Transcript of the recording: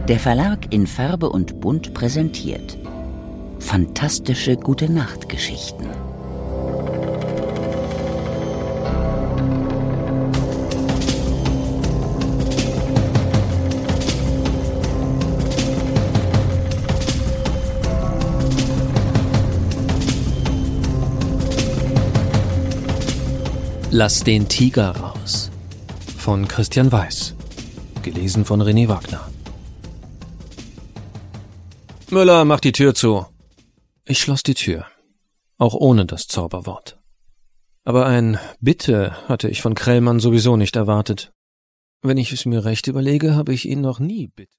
Der Verlag in Farbe und Bunt präsentiert fantastische Gute-Nacht-Geschichten. Lass den Tiger raus von Christian Weiß, gelesen von René Wagner. Müller, mach die Tür zu. Ich schloss die Tür, auch ohne das Zauberwort. Aber ein Bitte hatte ich von Krellmann sowieso nicht erwartet. Wenn ich es mir recht überlege, habe ich ihn noch nie